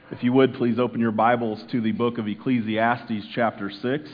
If you would, please open your Bibles to the book of Ecclesiastes, chapter 6.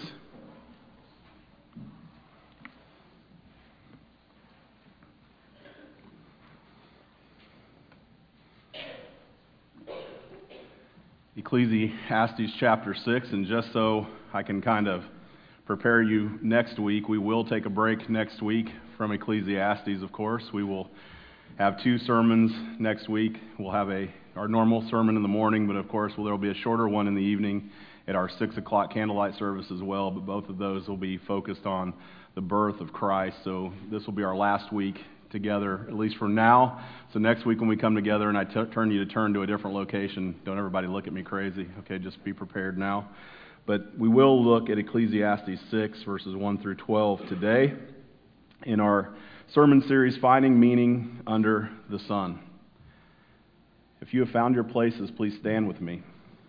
Ecclesiastes, chapter 6, and just so I can kind of prepare you next week, we will take a break next week from Ecclesiastes, of course. We will have two sermons next week. We'll have our normal sermon in the morning, but of course there will be a shorter one in the evening at our 6 o'clock candlelight service as well, but both of those will be focused on the birth of Christ. So this will be our last week together, at least for now. So next week when we come together and I turn you to turn to a different location, don't everybody look at me crazy, okay? Just be prepared now. But we will look at Ecclesiastes 6, verses 1 through 12 today in our sermon series, Finding Meaning Under the Sun. If you have found your places, please stand with me.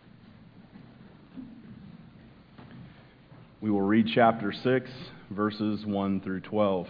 We will read chapter 6, verses 1 through 12.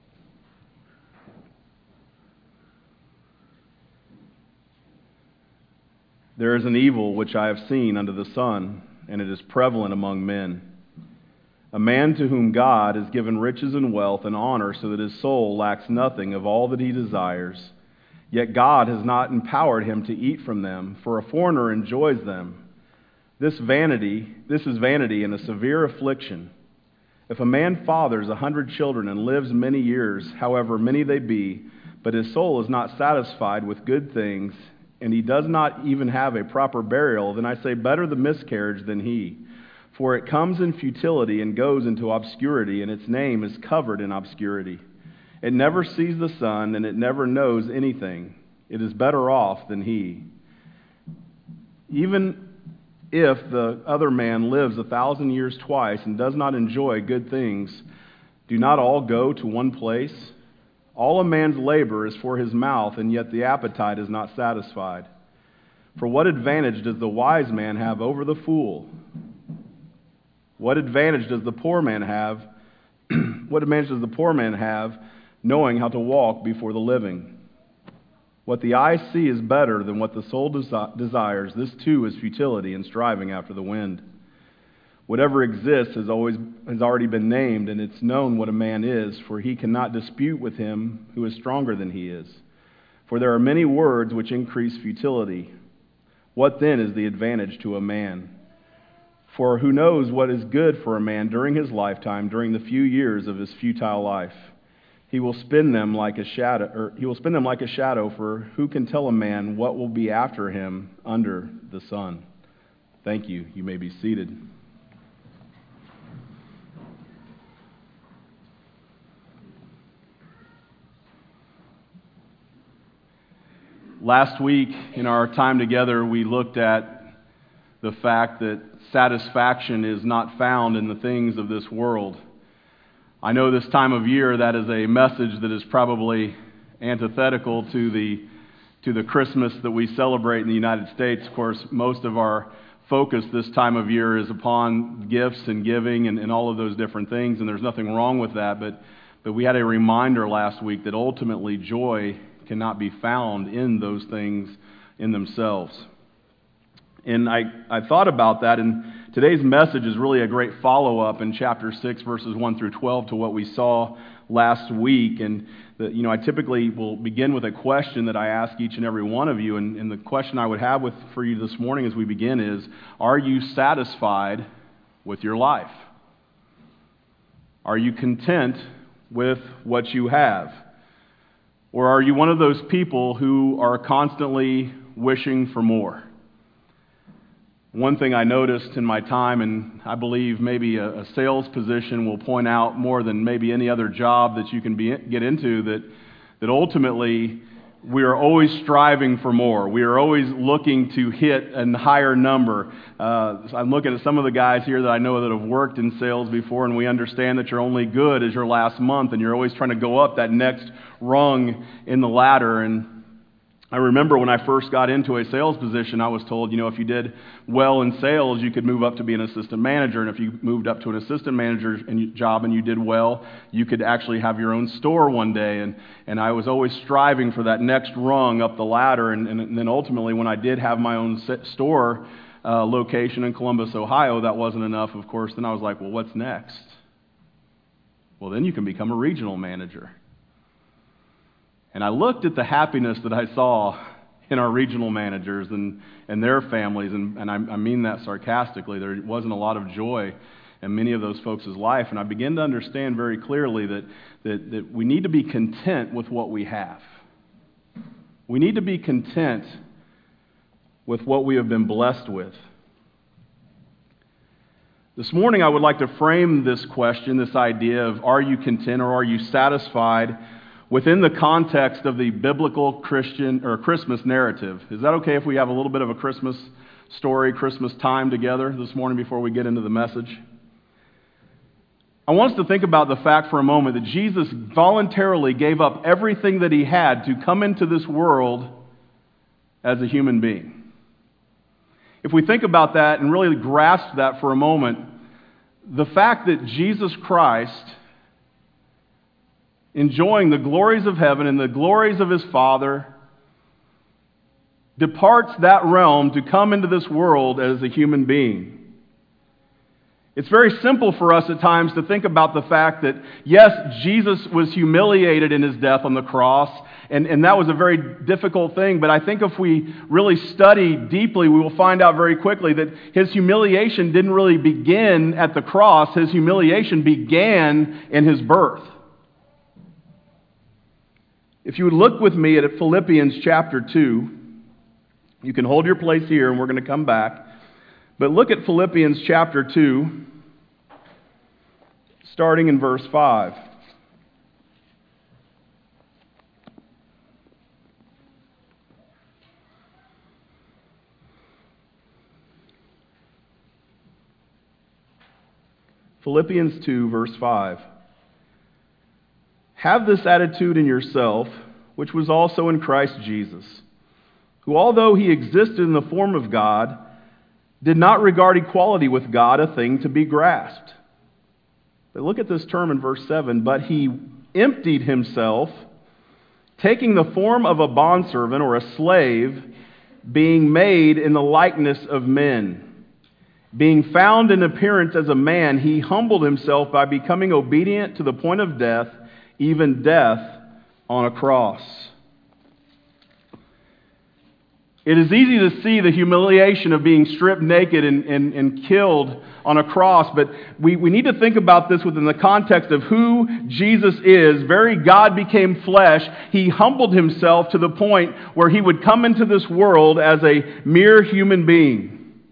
There is an evil which I have seen under the sun, and it is prevalent among men. A man to whom God has given riches and wealth and honor so that his soul lacks nothing of all that he desires. Yet God has not empowered him to eat from them, for a foreigner enjoys them. This is vanity and a severe affliction. If a man fathers 100 children and lives many years, however many they be, but his soul is not satisfied with good things, and he does not even have a proper burial, then I say better the miscarriage than he. For it comes in futility and goes into obscurity, and its name is covered in obscurity. It never sees the sun, and it never knows anything. It is better off than he. Even if the other man lives 1,000 years twice and does not enjoy good things, do not all go to one place? All a man's labor is for his mouth, and yet the appetite is not satisfied. For what advantage does the wise man have over the fool? What advantage does the poor man have? What advantage does the poor man have, knowing how to walk before the living? What the eye see is better than what the soul desires. This too is futility and striving after the wind. Whatever exists has already been named, and it's known what a man is, for he cannot dispute with him who is stronger than he is. For there are many words which increase futility. What then is the advantage to a man? For who knows what is good for a man during his lifetime, during the few years of his futile life? He will spend them like a shadow, for who can tell a man what will be after him under the sun? Thank you. You may be seated. Last week, in our time together, we looked at the fact that satisfaction is not found in the things of this world. I know this time of year that is a message that is probably antithetical to the Christmas that we celebrate in the United States. Of course, most of our focus this time of year is upon gifts and giving and all of those different things, and there's nothing wrong with that, but we had a reminder last week that ultimately joy cannot be found in those things in themselves. And I thought about that, and today's message is really a great follow-up in chapter 6, verses 1 through 12 to what we saw last week. And I typically will begin with a question that I ask each and every one of you, and the question I would have for you this morning as we begin is, are you satisfied with your life? Are you content with what you have? Or are you one of those people who are constantly wishing for more? One thing I noticed in my time, and I believe maybe a sales position will point out more than maybe any other job that you can get into, that ultimately we are always striving for more. We are always looking to hit a higher number. I'm looking at some of the guys here that I know that have worked in sales before, and we understand that you're only good as your last month, and you're always trying to go up that next rung in the ladder. And I remember when I first got into a sales position, I was told, if you did well in sales, you could move up to be an assistant manager. And if you moved up to an assistant manager job and you did well, you could actually have your own store one day. And I was always striving for that next rung up the ladder. And then ultimately, when I did have my own store location in Columbus, Ohio, that wasn't enough, of course. Then I was like, well, what's next? Well, then you can become a regional manager. And I looked at the happiness that I saw in our regional managers and their families, and I mean that sarcastically. There wasn't a lot of joy in many of those folks' life, and I began to understand very clearly that we need to be content with what we have. We need to be content with what we have been blessed with. This morning I would like to frame this question, this idea of are you content or are you satisfied, within the context of the biblical Christian or Christmas narrative. Is that okay if we have a little bit of a Christmas story, Christmas time together this morning before we get into the message? I want us to think about the fact for a moment that Jesus voluntarily gave up everything that he had to come into this world as a human being. If we think about that and really grasp that for a moment, the fact that Jesus Christ, enjoying the glories of heaven and the glories of his Father, departs that realm to come into this world as a human being. It's very simple for us at times to think about the fact that, yes, Jesus was humiliated in his death on the cross, and that was a very difficult thing, but I think if we really study deeply, we will find out very quickly that his humiliation didn't really begin at the cross. His humiliation began in his birth. If you would look with me at Philippians chapter 2, you can hold your place here and we're going to come back. But look at Philippians chapter 2, starting in verse 5. Philippians 2, verse 5. Have this attitude in yourself, which was also in Christ Jesus, who, although he existed in the form of God, did not regard equality with God a thing to be grasped. But look at this term in verse 7. But he emptied himself, taking the form of a bondservant or a slave, being made in the likeness of men. Being found in appearance as a man, he humbled himself by becoming obedient to the point of death, even death on a cross. It is easy to see the humiliation of being stripped naked and killed on a cross, but we need to think about this within the context of who Jesus is. Very God became flesh. He humbled himself to the point where he would come into this world as a mere human being.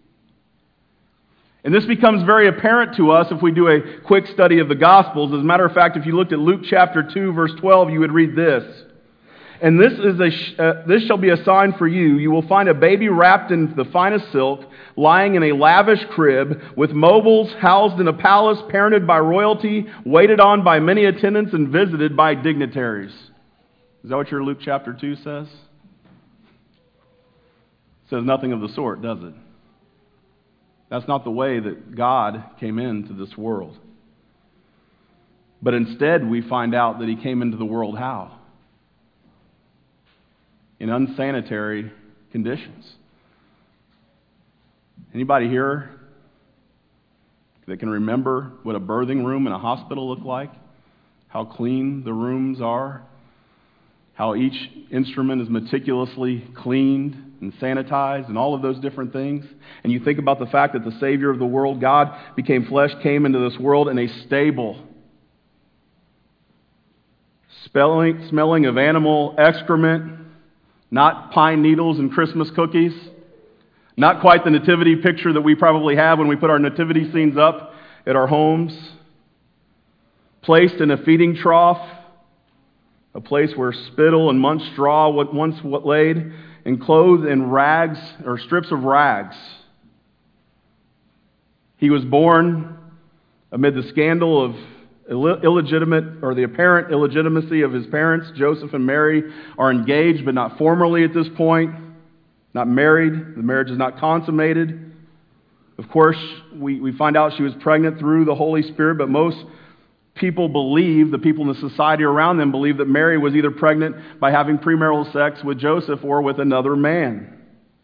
And this becomes very apparent to us if we do a quick study of the Gospels. As a matter of fact, if you looked at Luke chapter 2, verse 12, you would read this. And this shall be a sign for you. You will find a baby wrapped in the finest silk, lying in a lavish crib, with mobiles, housed in a palace, parented by royalty, waited on by many attendants, and visited by dignitaries. Is that what your Luke chapter 2 says? It says nothing of the sort, does it? That's not the way that God came into this world. But instead, we find out that he came into the world how? In unsanitary conditions. Anybody here that can remember what a birthing room in a hospital looked like? How clean the rooms are? How each instrument is meticulously cleaned and sanitized and all of those different things. And you think about the fact that the Savior of the world, God, became flesh, came into this world in a stable, smelling of animal excrement, not pine needles and Christmas cookies, not quite the nativity picture that we probably have when we put our nativity scenes up at our homes, placed in a feeding trough, a place where spittle and munched straw once laid, and clothed in rags or strips of rags. He was born amid the scandal of illegitimate, or the apparent illegitimacy of his parents. Joseph and Mary are engaged, but not formally at this point, not married. The marriage is not consummated. Of course, we find out she was pregnant through the Holy Spirit, but most people believe, the people in the society around them believe, that Mary was either pregnant by having premarital sex with Joseph or with another man.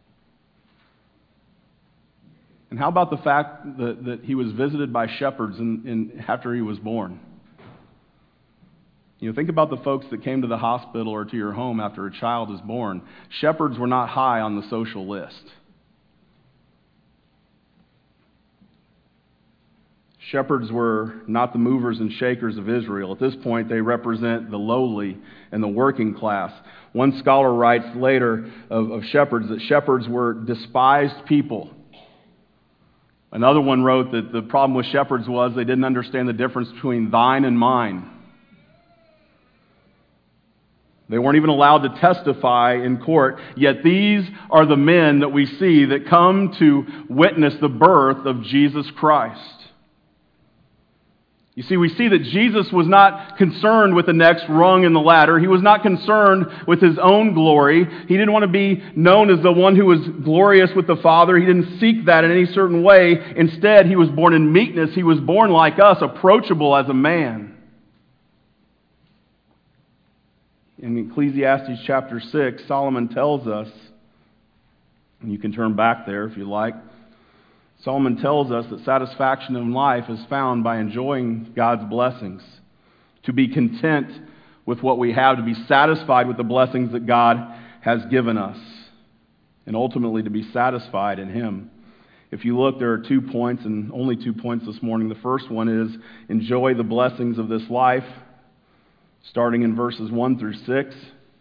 And how about the fact that he was visited by shepherds after he was born? Think about the folks that came to the hospital or to your home after a child is born. Shepherds were not high on the social list. Shepherds were not the movers and shakers of Israel. At this point, they represent the lowly and the working class. One scholar writes later of shepherds that shepherds were despised people. Another one wrote that the problem with shepherds was they didn't understand the difference between thine and mine. They weren't even allowed to testify in court, yet these are the men that we see that come to witness the birth of Jesus Christ. You see, we see that Jesus was not concerned with the next rung in the ladder. He was not concerned with his own glory. He didn't want to be known as the one who was glorious with the Father. He didn't seek that in any certain way. Instead, he was born in meekness. He was born like us, approachable as a man. In Ecclesiastes chapter 6, Solomon tells us, and you can turn back there if you like, Solomon tells us that satisfaction in life is found by enjoying God's blessings, to be content with what we have, to be satisfied with the blessings that God has given us, and ultimately to be satisfied in Him. If you look, there are 2 points, and only 2 points this morning. The first one is enjoy the blessings of this life, starting in verses 1 through 6.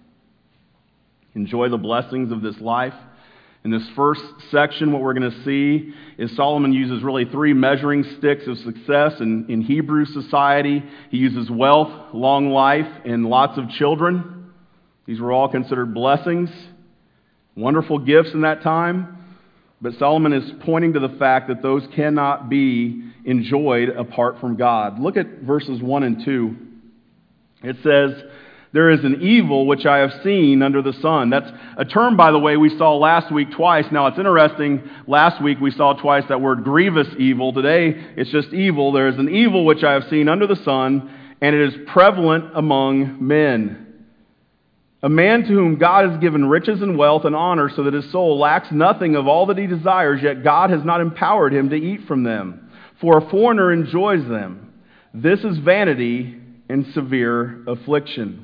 Enjoy the blessings of this life. In this first section, what we're going to see is Solomon uses really 3 measuring sticks of success in Hebrew society. He uses wealth, long life, and lots of children. These were all considered blessings, wonderful gifts in that time. But Solomon is pointing to the fact that those cannot be enjoyed apart from God. Look at verses 1 and 2. It says, "There is an evil which I have seen under the sun." That's a term, by the way, we saw last week twice. Now, it's interesting. Last week we saw twice that word grievous evil. Today, it's just evil. "There is an evil which I have seen under the sun, and it is prevalent among men. A man to whom God has given riches and wealth and honor so that his soul lacks nothing of all that he desires, yet God has not empowered him to eat from them. For a foreigner enjoys them. This is vanity and severe affliction."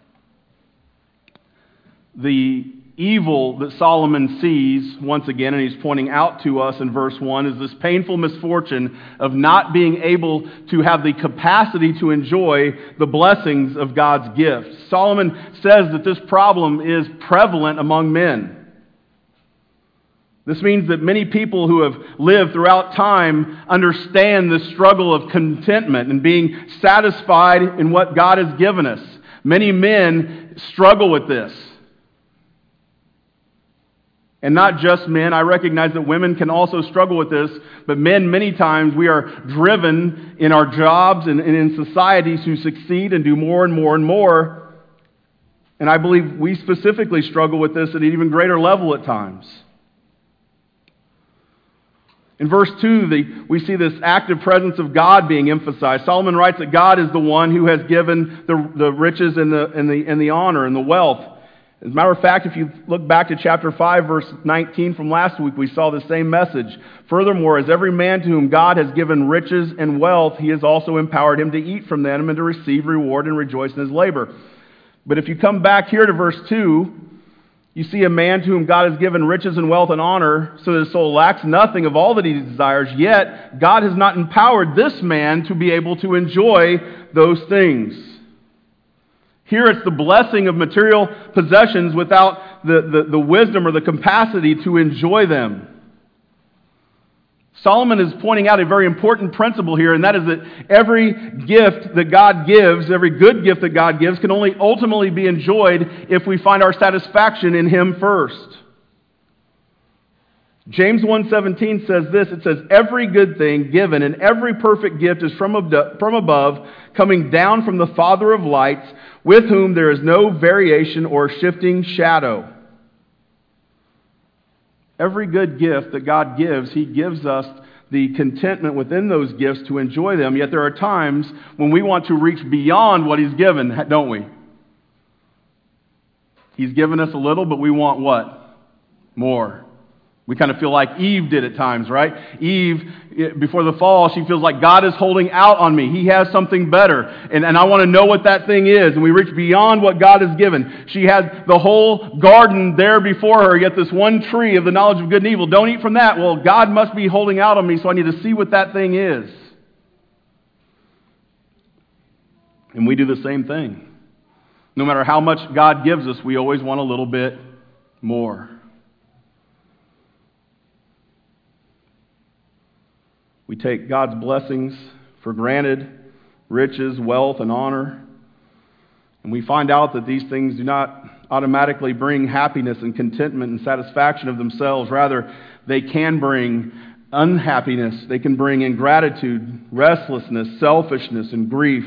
The evil that Solomon sees, once again, and he's pointing out to us in verse 1, is this painful misfortune of not being able to have the capacity to enjoy the blessings of God's gifts. Solomon says that this problem is prevalent among men. This means that many people who have lived throughout time understand the struggle of contentment and being satisfied in what God has given us. Many men struggle with this. And not just men. I recognize that women can also struggle with this, but men, many times, we are driven in our jobs and in society to succeed and do more and more and more. And I believe we specifically struggle with this at an even greater level at times. In verse 2, we see this active presence of God being emphasized. Solomon writes that God is the one who has given the riches and the honor and the wealth. As a matter of fact, if you look back to chapter 5, verse 19 from last week, we saw the same message. "Furthermore, as every man to whom God has given riches and wealth, He has also empowered him to eat from them and to receive reward and rejoice in his labor." But if you come back here to verse 2, you see a man to whom God has given riches and wealth and honor, so that his soul lacks nothing of all that he desires, yet God has not empowered this man to be able to enjoy those things. Here it's the blessing of material possessions without the wisdom or the capacity to enjoy them. Solomon is pointing out a very important principle here, and that is that every gift that God gives, every good gift that God gives, can only ultimately be enjoyed if we find our satisfaction in Him first. James 1:17 says this, it says, "Every good thing given and every perfect gift is from above, coming down from the Father of lights, with whom there is no variation or shifting shadow." Every good gift that God gives, He gives us the contentment within those gifts to enjoy them. Yet there are times when we want to reach beyond what He's given, don't we? He's given us a little, but we want what? More. We kind of feel like Eve did at times, right? Eve, before the fall, she feels like God is holding out on me. He has something better, and I want to know what that thing is. And we reach beyond what God has given. She had the whole garden there before her, yet this one tree of the knowledge of good and evil. Don't eat from that. Well, God must be holding out on me, so I need to see what that thing is. And we do the same thing. No matter how much God gives us, we always want a little bit more. We take God's blessings for granted, riches, wealth, and honor. And we find out that these things do not automatically bring happiness and contentment and satisfaction of themselves. Rather, they can bring unhappiness. They can bring ingratitude, restlessness, selfishness, and grief.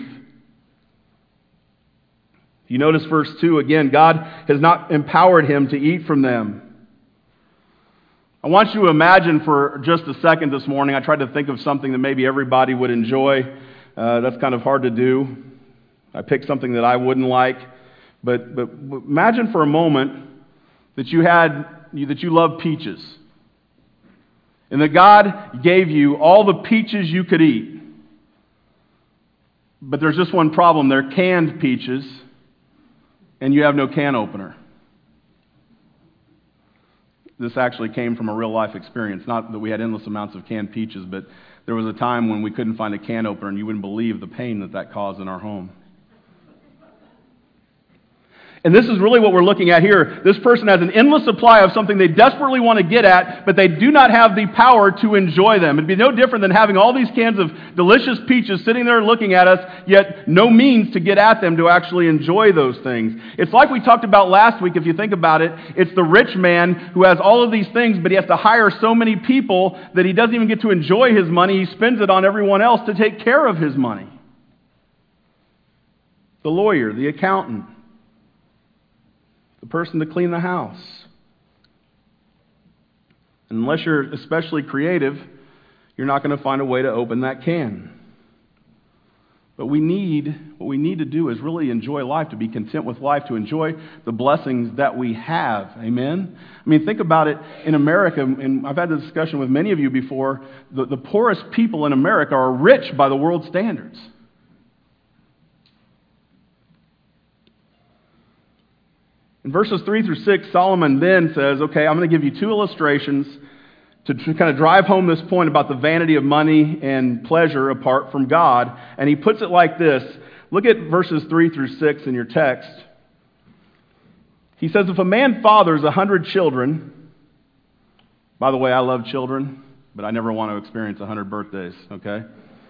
You notice verse 2 again, God has not empowered him to eat from them. I want you to imagine for just a second this morning, I tried to think of something that maybe everybody would enjoy. That's kind of hard to do. I picked something that I wouldn't like. But imagine for a moment that you love peaches. And that God gave you all the peaches you could eat. But there's just one problem. They're canned peaches, and you have no can opener. This actually came from a real-life experience. Not that we had endless amounts of canned peaches, but there was a time when we couldn't find a can opener, and you wouldn't believe the pain that caused in our home. And this is really what we're looking at here. This person has an endless supply of something they desperately want to get at, but they do not have the power to enjoy them. It'd be no different than having all these cans of delicious peaches sitting there looking at us, yet no means to get at them to actually enjoy those things. It's like we talked about last week, if you think about it. It's the rich man who has all of these things, but he has to hire so many people that he doesn't even get to enjoy his money. He spends it on everyone else to take care of his money. The lawyer, the accountant, the person to clean the house. Unless you're especially creative, you're not going to find a way to open that can. But what we need to do is really enjoy life, to be content with life, to enjoy the blessings that we have. Amen? I mean, think about it in America, and I've had this discussion with many of you before, the poorest people in America are rich by the world standards. In verses 3 through 6, Solomon then says, okay, I'm going to give you two illustrations to kind of drive home this point about the vanity of money and pleasure apart from God. And he puts it like this. Look at verses 3 through 6 in your text. He says, if a man fathers 100 children, by the way, I love children, but I never want to experience 100 birthdays, okay?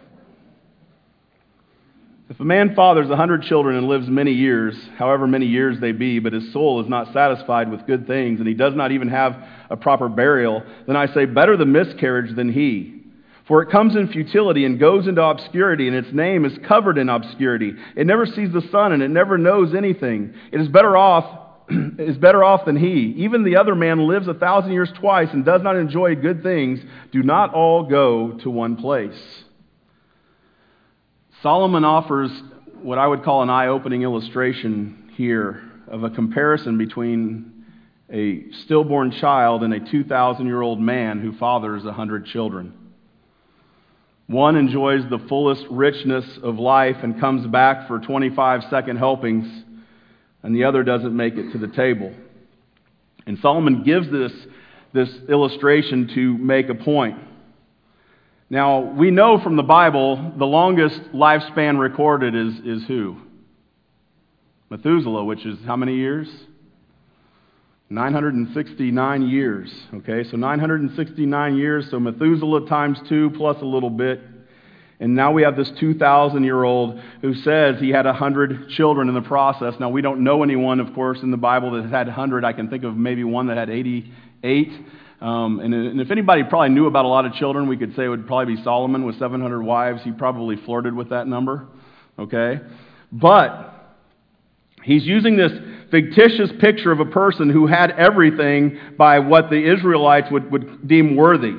If a man fathers 100 children and lives many years, however many years they be, but his soul is not satisfied with good things, and he does not even have a proper burial, then I say, better the miscarriage than he. For it comes in futility and goes into obscurity, and its name is covered in obscurity. It never sees the sun, and it never knows anything. It is better off than he. Even the other man lives 1,000 years twice and does not enjoy good things. Do not all go to one place. Solomon offers what I would call an eye-opening illustration here of a comparison between a stillborn child and a 2,000-year-old man who fathers 100 children. One enjoys the fullest richness of life and comes back for 25 second helpings, and the other doesn't make it to the table. And Solomon gives this illustration to make a point. Now, we know from the Bible the longest lifespan recorded is who? Methuselah, which is how many years? 969 years. Okay, so 969 years, so Methuselah times 2 plus a little bit. And now we have this 2,000-year-old who says he had 100 children in the process. Now, we don't know anyone, of course, in the Bible that had 100. I can think of maybe one that had 88. And if anybody probably knew about a lot of children, we could say it would probably be Solomon with 700 wives. He probably flirted with that number, okay? But he's using this fictitious picture of a person who had everything by what the Israelites would deem worthy.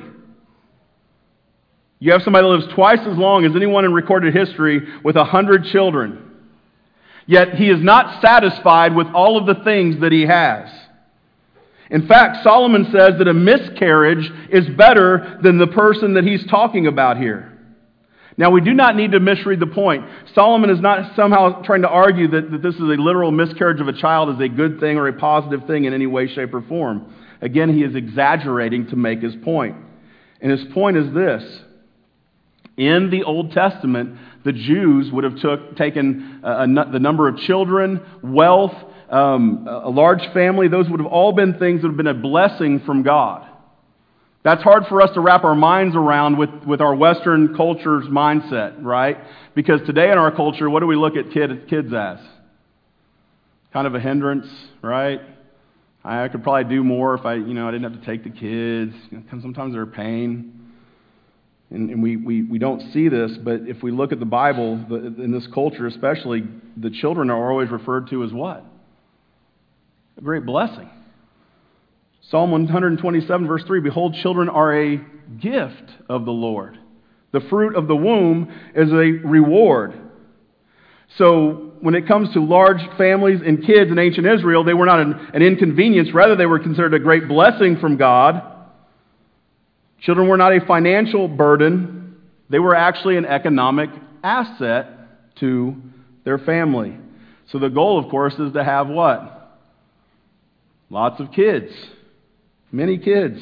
You have somebody that lives twice as long as anyone in recorded history with 100 children. Yet he is not satisfied with all of the things that he has. In fact, Solomon says that a miscarriage is better than the person that he's talking about here. Now, we do not need to misread the point. Solomon is not somehow trying to argue that this is a literal miscarriage of a child is a good thing or a positive thing in any way, shape, or form. Again, he is exaggerating to make his point. And his point is this. In the Old Testament, the Jews would have taken the number of children, wealth, a large family. Those would have all been things that would have been a blessing from God. That's hard for us to wrap our minds around with our Western culture's mindset, right? Because today in our culture, what do we look at kids as? Kind of a hindrance, right? I could probably do more if I didn't have to take the kids. Sometimes they're a pain. And we don't see this, but if we look at the Bible, in this culture especially, the children are always referred to as what? A great blessing. Psalm 127 verse 3, behold, children are a gift of the Lord. The fruit of the womb is a reward. So when it comes to large families and kids in ancient Israel, they were not an inconvenience. Rather, they were considered a great blessing from God. Children were not a financial burden. They were actually an economic asset to their family. So the goal, of course, is to have what? Lots of kids. Many kids.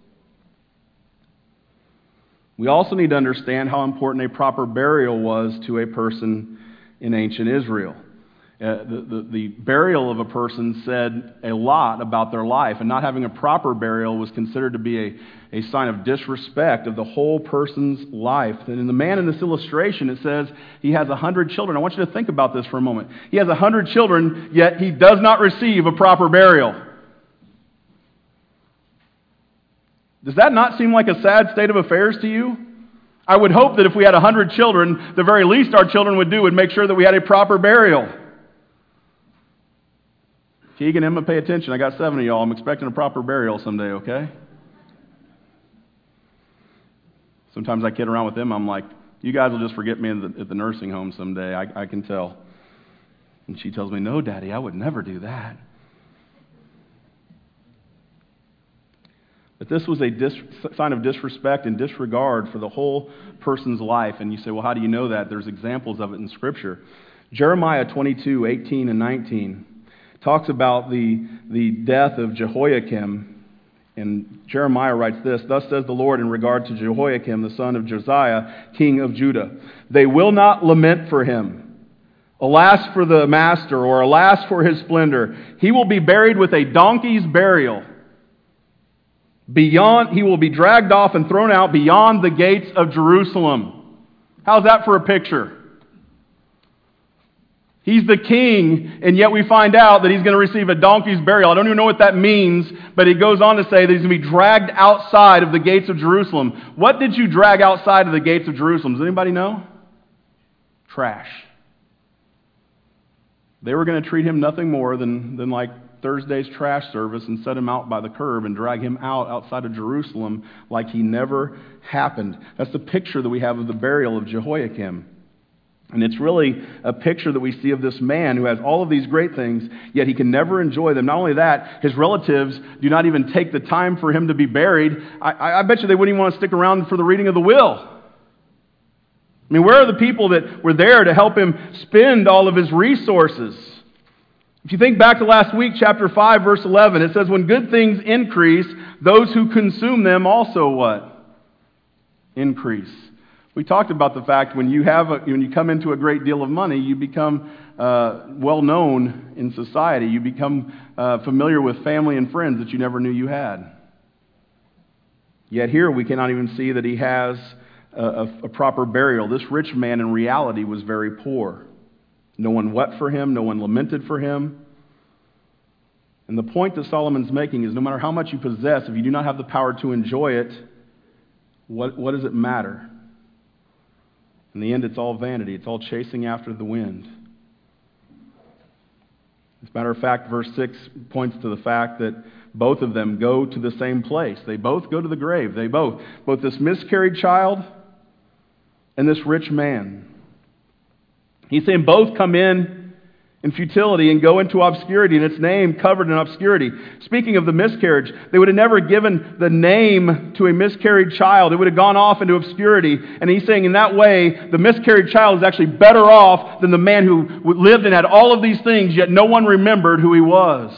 We also need to understand how important a proper burial was to a person in ancient Israel. The burial of a person said a lot about their life, and not having a proper burial was considered to be a sign of disrespect of the whole person's life. And in the man in this illustration, it says he has 100 children. I want you to think about this for a moment. He has 100 children, yet he does not receive a proper burial. Does that not seem like a sad state of affairs to you? I would hope that if we had 100 children, the very least our children would do would make sure that we had a proper burial. Keegan, Emma, pay attention. I got 7 of y'all. I'm expecting a proper burial someday, okay? Sometimes I kid around with them. I'm like, you guys will just forget me at the nursing home someday. I can tell. And she tells me, no, Daddy, I would never do that. But this was a sign of disrespect and disregard for the whole person's life. And you say, well, how do you know that? There's examples of it in Scripture. Jeremiah 22, 18 and 19 talks about the death of Jehoiakim. And Jeremiah writes this, thus says the Lord in regard to Jehoiakim, the son of Josiah, king of Judah. They will not lament for him. Alas for the master, or alas for his splendor. He will be buried with a donkey's burial. He will be dragged off and thrown out beyond the gates of Jerusalem. How's that for a picture? He's the king, and yet we find out that he's going to receive a donkey's burial. I don't even know what that means, but he goes on to say that he's going to be dragged outside of the gates of Jerusalem. What did you drag outside of the gates of Jerusalem? Does anybody know? Trash. They were going to treat him nothing more than like Thursday's trash service and set him out by the curb and drag him outside of Jerusalem like he never happened. That's the picture that we have of the burial of Jehoiakim. And it's really a picture that we see of this man who has all of these great things, yet he can never enjoy them. Not only that, his relatives do not even take the time for him to be buried. I bet you they wouldn't even want to stick around for the reading of the will. I mean, where are the people that were there to help him spend all of his resources? If you think back to last week, chapter 5, verse 11, it says, when good things increase, those who consume them also what? Increase. We talked about the fact when you come into a great deal of money, you become well known in society. You become familiar with family and friends that you never knew you had. Yet here we cannot even see that he has a proper burial. This rich man in reality was very poor. No one wept for him. No one lamented for him. And the point that Solomon's making is no matter how much you possess, if you do not have the power to enjoy it, what does it matter? In the end, it's all vanity. It's all chasing after the wind. As a matter of fact, verse 6 points to the fact that both of them go to the same place. They both go to the grave. Both this miscarried child and this rich man. He's saying both come in futility and go into obscurity, and its name covered in obscurity. Speaking of the miscarriage, they would have never given the name to a miscarried child. It would have gone off into obscurity. And he's saying in that way, the miscarried child is actually better off than the man who lived and had all of these things, yet no one remembered who he was.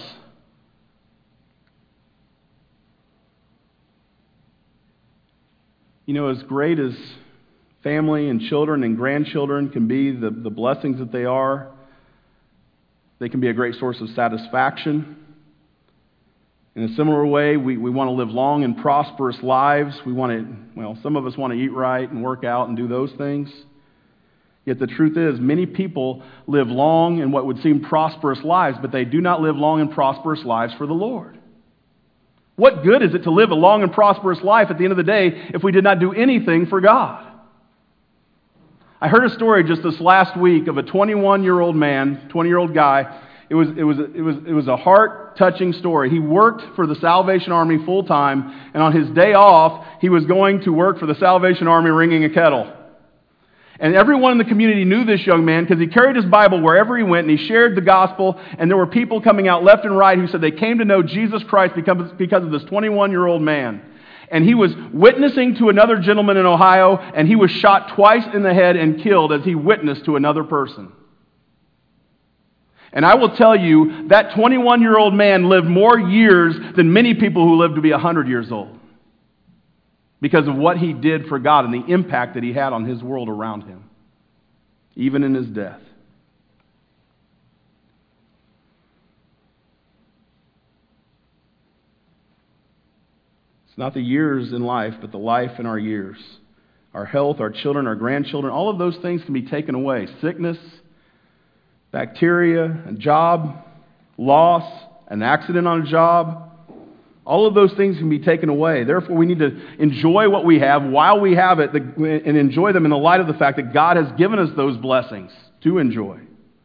You know, as great as family and children and grandchildren can be, the blessings that they are, they can be a great source of satisfaction. In a similar way, we want to live long and prosperous lives. Some of us want to eat right and work out and do those things. Yet the truth is, many people live long and what would seem prosperous lives, but they do not live long and prosperous lives for the Lord. What good is it to live a long and prosperous life at the end of the day if we did not do anything for God? I heard a story just this last week of a 21-year-old man, 20-year-old guy. It was a heart-touching story. He worked for the Salvation Army full-time, and on his day off, he was going to work for the Salvation Army ringing a kettle. And everyone in the community knew this young man because he carried his Bible wherever he went, and he shared the gospel, and there were people coming out left and right who said they came to know Jesus Christ because of this 21-year-old man. And he was witnessing to another gentleman in Ohio, and he was shot twice in the head and killed as he witnessed to another person. And I will tell you, that 21-year-old man lived more years than many people who live to be 100 years old because of what he did for God and the impact that he had on his world around him, even in his death. It's not the years in life, but the life in our years. Our health, our children, our grandchildren, all of those things can be taken away. Sickness, bacteria, a job, loss, an accident on a job. All of those things can be taken away. Therefore, we need to enjoy what we have while we have it and enjoy them in the light of the fact that God has given us those blessings to enjoy.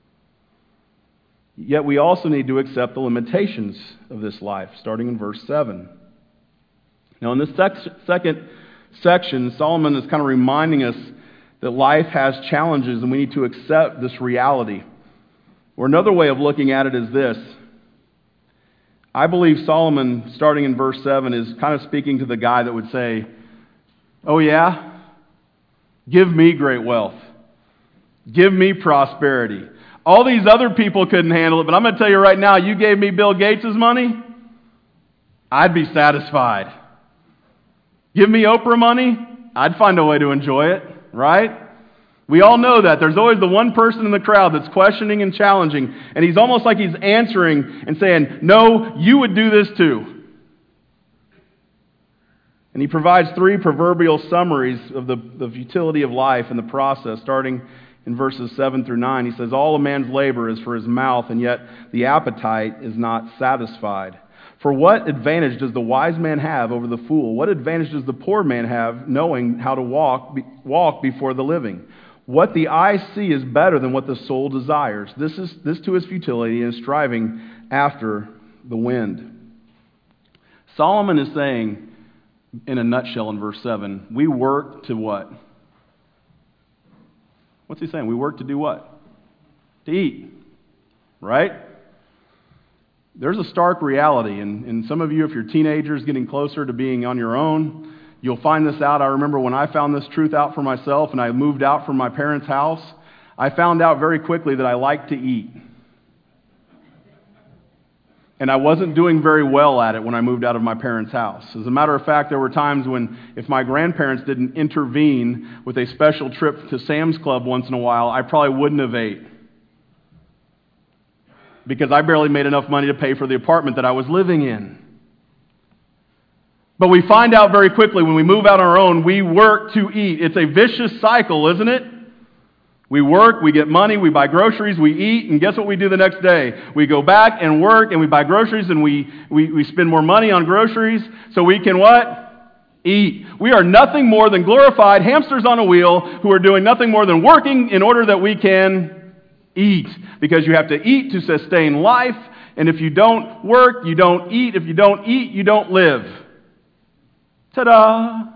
Yet we also need to accept the limitations of this life, starting in verse 7. Now, in this second section, Solomon is kind of reminding us that life has challenges and we need to accept this reality. Or another way of looking at it is this. I believe Solomon, starting in verse 7, is kind of speaking to the guy that would say, "Oh yeah? Give me great wealth. Give me prosperity. All these other people couldn't handle it, but I'm going to tell you right now, you gave me Bill Gates' money, I'd be satisfied. Give me Oprah money, I'd find a way to enjoy it," right? We all know that. There's always the one person in the crowd that's questioning and challenging, and he's almost like he's answering and saying, "No, you would do this too." And he provides three proverbial summaries of the futility of life and the process, starting in verses 7 through 9. He says, "All a man's labor is for his mouth, and yet the appetite is not satisfied. For what advantage does the wise man have over the fool? What advantage does the poor man have knowing how to walk before the living? What the eye see is better than what the soul desires. This too is futility and striving after the wind." Solomon is saying, in a nutshell in verse 7, we work to what? What's he saying? We work to do what? To eat. Right? There's a stark reality, and some of you, if you're teenagers getting closer to being on your own, you'll find this out. I remember when I found this truth out for myself and I moved out from my parents' house, I found out very quickly that I like to eat. And I wasn't doing very well at it when I moved out of my parents' house. As a matter of fact, there were times when if my grandparents didn't intervene with a special trip to Sam's Club once in a while, I probably wouldn't have ate. Because I barely made enough money to pay for the apartment that I was living in. But we find out very quickly when we move out on our own, we work to eat. It's a vicious cycle, isn't it? We work, we get money, we buy groceries, we eat, and guess what we do the next day? We go back and work, and we buy groceries, and we spend more money on groceries so we can what? Eat. We are nothing more than glorified hamsters on a wheel who are doing nothing more than working in order that we can eat. Because you have to eat to sustain life, and if you don't work, you don't eat. If you don't eat, you don't live. Ta-da!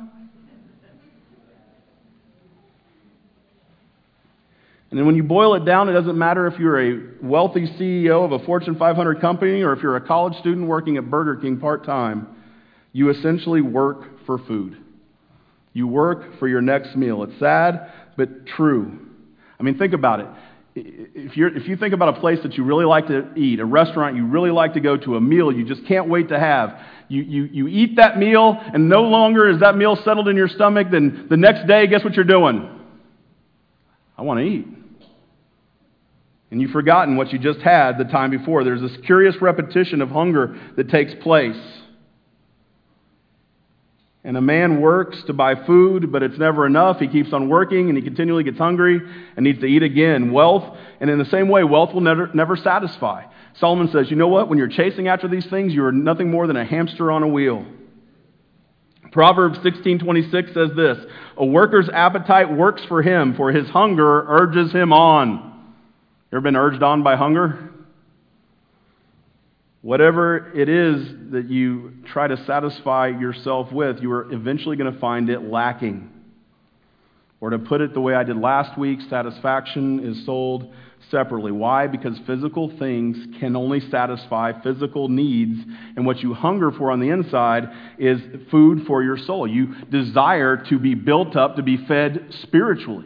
And then when you boil it down, it doesn't matter if you're a wealthy CEO of a Fortune 500 company or if you're a college student working at Burger King part-time, you essentially work for food. You work for your next meal. It's sad, but true. I mean, think about it. If you think about a place that you really like to eat, a restaurant you really like to go to, a meal you just can't wait to have, you eat that meal, and no longer is that meal settled in your stomach, then the next day, guess what you're doing? I want to eat. And you've forgotten what you just had the time before. There's this curious repetition of hunger that takes place. And a man works to buy food, but it's never enough. He keeps on working, and he continually gets hungry and needs to eat again. Wealth, and in the same way, wealth will never satisfy. Solomon says, you know what? When you're chasing after these things, you are nothing more than a hamster on a wheel. Proverbs 16:26 says this, a worker's appetite works for him, for his hunger urges him on. You ever been urged on by hunger? Whatever it is that you try to satisfy yourself with, you are eventually going to find it lacking. Or to put it the way I did last week, satisfaction is sold separately. Why? Because physical things can only satisfy physical needs, and what you hunger for on the inside is food for your soul. You desire to be built up, to be fed spiritually.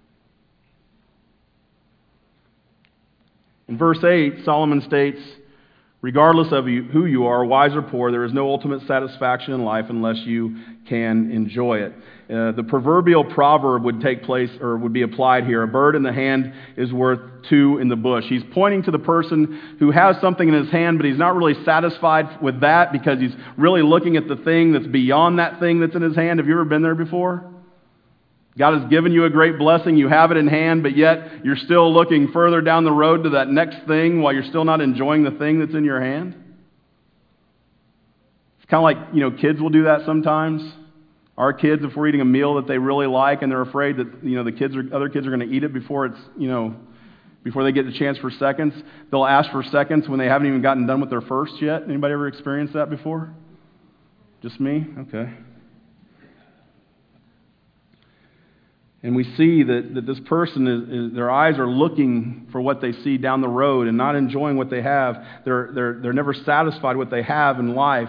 In verse 8, Solomon states, regardless of who you are, wise or poor, there is no ultimate satisfaction in life unless you can enjoy it. The proverbial proverb would take place, or would be applied here. A bird in the hand is worth two in the bush. He's pointing to the person who has something in his hand, but he's not really satisfied with that because he's really looking at the thing that's beyond that thing that's in his hand. Have you ever been there before? God has given you a great blessing, you have it in hand, but yet you're still looking further down the road to that next thing while you're still not enjoying the thing that's in your hand. It's kind of like, kids will do that sometimes. Our kids, if we're eating a meal that they really like and they're afraid that, the other kids are going to eat it before before they get the chance for seconds, they'll ask for seconds when they haven't even gotten done with their first yet. Anybody ever experienced that before? Just me? Okay. And we see that this person, their eyes are looking for what they see down the road and not enjoying what they have. They're never satisfied with what they have in life.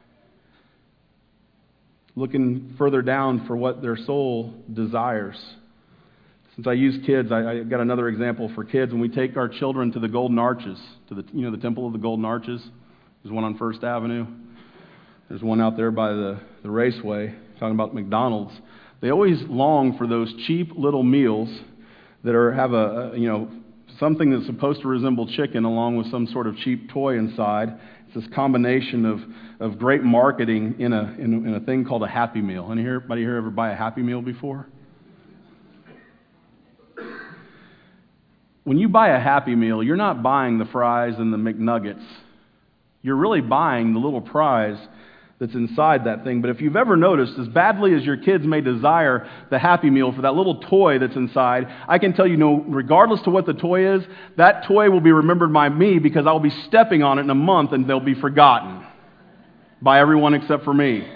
Looking further down for what their soul desires. Since I use kids, I got another example for kids. When we take our children to the Golden Arches, to the Temple of the Golden Arches, there's one on First Avenue. There's one out there by the raceway, talking about McDonald's. They always long for those cheap little meals that have something that's supposed to resemble chicken along with some sort of cheap toy inside. It's this combination of great marketing in a thing called a Happy Meal. Anybody here ever buy a Happy Meal before? When you buy a Happy Meal, you're not buying the fries and the McNuggets. You're really buying the little prize that's inside that thing. But if you've ever noticed, as badly as your kids may desire the Happy Meal for that little toy that's inside, I can tell you, regardless to what the toy is, that toy will be remembered by me because I'll be stepping on it in a month and they'll be forgotten by everyone except for me.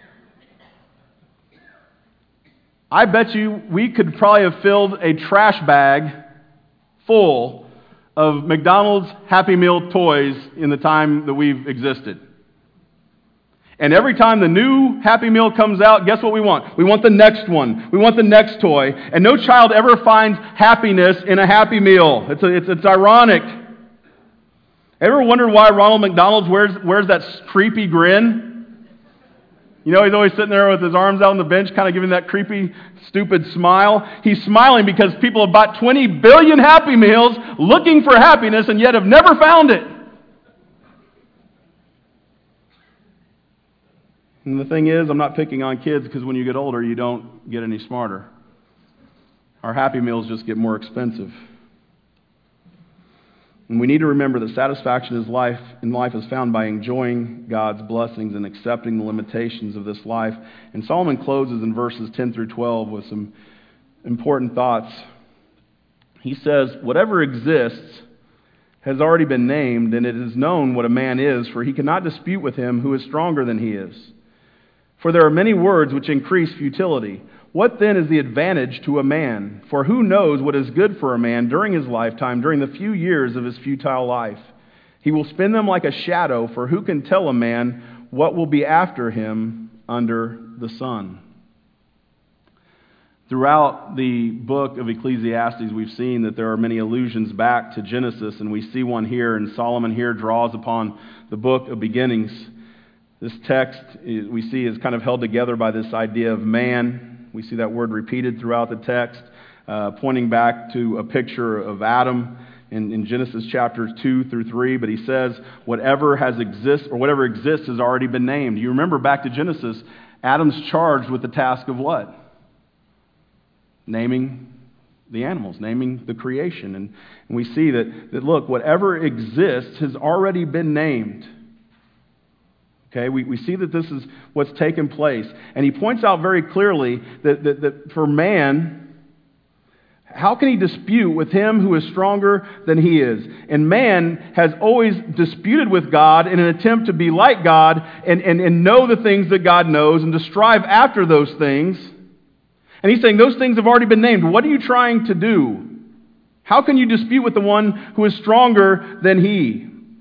I bet you we could probably have filled a trash bag full of McDonald's Happy Meal toys in the time that we've existed. And every time the new Happy Meal comes out, guess what we want? We want the next one. We want the next toy. And no child ever finds happiness in a Happy Meal. It's ironic. Ever wondered why Ronald McDonald wears that creepy grin? He's always sitting there with his arms out on the bench, kind of giving that creepy, stupid smile. He's smiling because people have bought 20 billion Happy Meals looking for happiness and yet have never found it. And the thing is, I'm not picking on kids because when you get older, you don't get any smarter. Our Happy Meals just get more expensive. And we need to remember that satisfaction in life is found by enjoying God's blessings and accepting the limitations of this life. And Solomon closes in verses 10 through 12 with some important thoughts. He says, "Whatever exists has already been named, and it is known what a man is, for he cannot dispute with him who is stronger than he is. For there are many words which increase futility. What then is the advantage to a man? For who knows what is good for a man during his lifetime, during the few years of his futile life? He will spend them like a shadow, for who can tell a man what will be after him under the sun?" Throughout the book of Ecclesiastes, we've seen that there are many allusions back to Genesis, and we see one here, and Solomon here draws upon the book of beginnings. This text, we see, is kind of held together by this idea of man. We see that word repeated throughout the text, pointing back to a picture of Adam in Genesis chapters 2 through 3. But he says, whatever exists has already been named. You remember back to Genesis, Adam's charged with the task of what? Naming the animals, naming the creation. And we see that look, whatever exists has already been named. Okay, we see that this is what's taken place. And he points out very clearly that for man, how can he dispute with him who is stronger than he is? And man has always disputed with God in an attempt to be like God and know the things that God knows and to strive after those things. And he's saying those things have already been named. What are you trying to do? How can you dispute with the one who is stronger than he?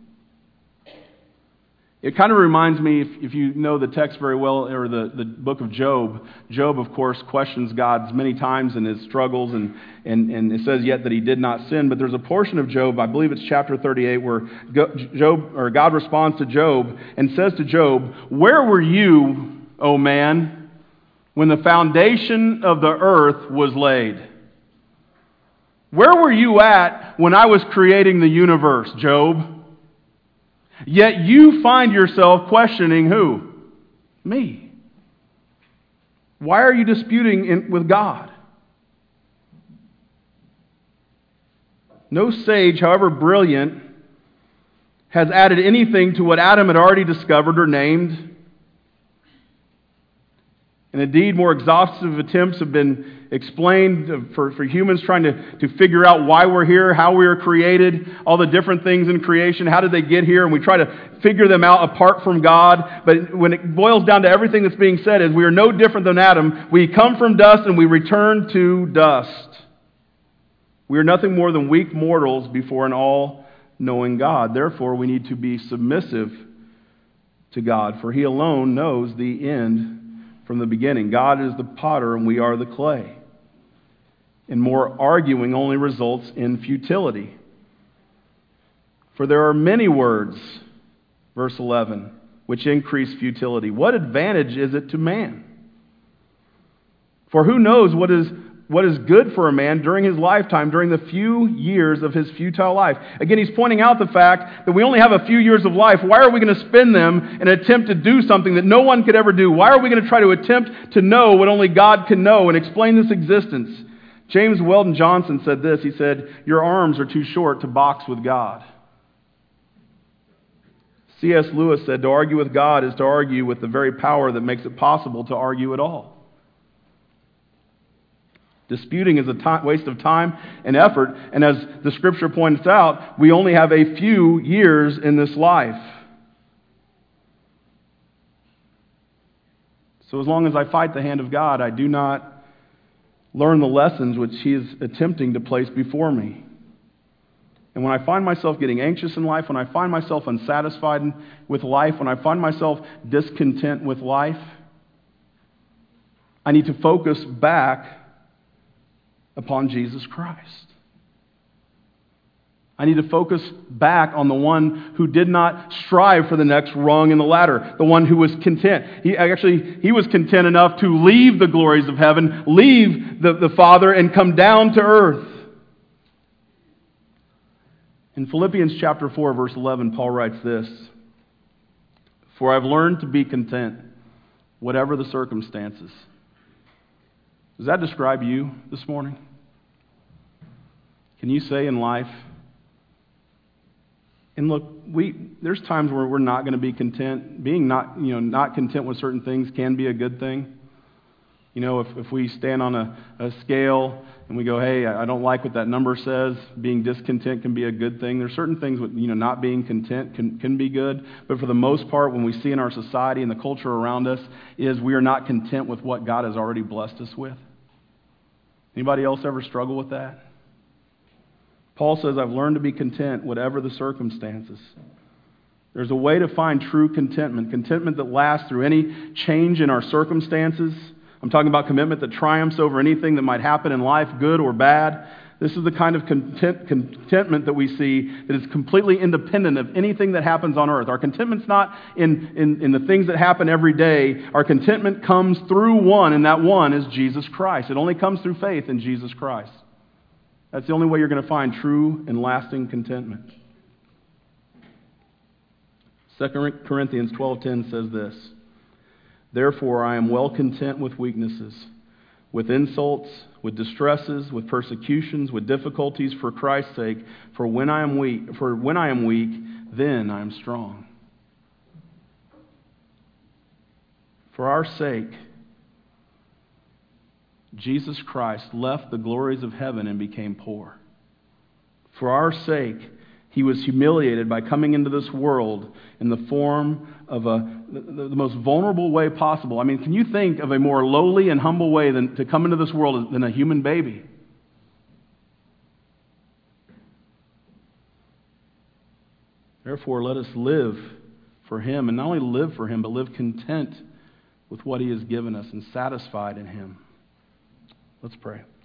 It kind of reminds me, if you know the text very well, or the book of Job. Job, of course, questions God many times in his struggles, and it says yet that he did not sin. But there's a portion of Job, I believe it's chapter 38, where God responds to Job and says to Job, "Where were you, O man, when the foundation of the earth was laid?" Where were you at when I was creating the universe, Job? Yet you find yourself questioning who? Me. Why are you disputing with God? No sage, however brilliant, has added anything to what Adam had already discovered or named. And indeed, more exhaustive attempts have been explained for humans trying to figure out why we're here, how we were created, all the different things in creation, how did they get here, and we try to figure them out apart from God. But when it boils down to everything that's being said is we are no different than Adam. We come from dust and we return to dust. We are nothing more than weak mortals before an all-knowing God. Therefore, we need to be submissive to God, for He alone knows the end from the beginning. God is the potter and we are the clay. And more arguing only results in futility. For there are many words, verse 11, which increase futility. What advantage is it to man? For who knows what is good for a man during his lifetime, during the few years of his futile life? Again, he's pointing out the fact that we only have a few years of life. Why are we going to spend them in an attempt to do something that no one could ever do? Why are we going to try to attempt to know what only God can know and explain this existence? James Weldon Johnson said this. He said, "Your arms are too short to box with God." C.S. Lewis said, "To argue with God is to argue with the very power that makes it possible to argue at all." Disputing is a waste of time and effort, and as the Scripture points out, we only have a few years in this life. So as long as I fight the hand of God, I do not learn the lessons which He is attempting to place before me. And when I find myself getting anxious in life, when I find myself unsatisfied with life, when I find myself discontent with life, I need to focus back upon Jesus Christ. I need to focus back on the one who did not strive for the next rung in the ladder, the one who was content. He was content enough to leave the glories of heaven, leave the Father, and come down to earth. In Philippians chapter 4, verse 11, Paul writes this, "For I've learned to be content, whatever the circumstances." Does that describe you this morning? Can you say in life, and look, there's times where we're not going to be content. Being not content with certain things can be a good thing. If we stand on a scale and we go, hey, I don't like what that number says, being discontent can be a good thing. There's certain things with, not being content can be good. But for the most part, when we see in our society and the culture around us, is we are not content with what God has already blessed us with. Anybody else ever struggle with that? Paul says, I've learned to be content, whatever the circumstances. There's a way to find true contentment that lasts through any change in our circumstances. I'm talking about commitment that triumphs over anything that might happen in life, good or bad. This is the kind of contentment that we see that is completely independent of anything that happens on earth. Our contentment's not in the things that happen every day. Our contentment comes through one, and that one is Jesus Christ. It only comes through faith in Jesus Christ. That's the only way you're going to find true and lasting contentment. 2 Corinthians 12:10 says this, therefore I am well content with weaknesses, with insults, with distresses, with persecutions, with difficulties for Christ's sake, for when I am weak, then I am strong. For our sake, Jesus Christ left the glories of heaven and became poor. For our sake, he was humiliated by coming into this world in the form of the most vulnerable way possible. I mean, can you think of a more lowly and humble way than to come into this world than a human baby? Therefore, let us live for him, and not only live for him, but live content with what he has given us and satisfied in him. Let's pray.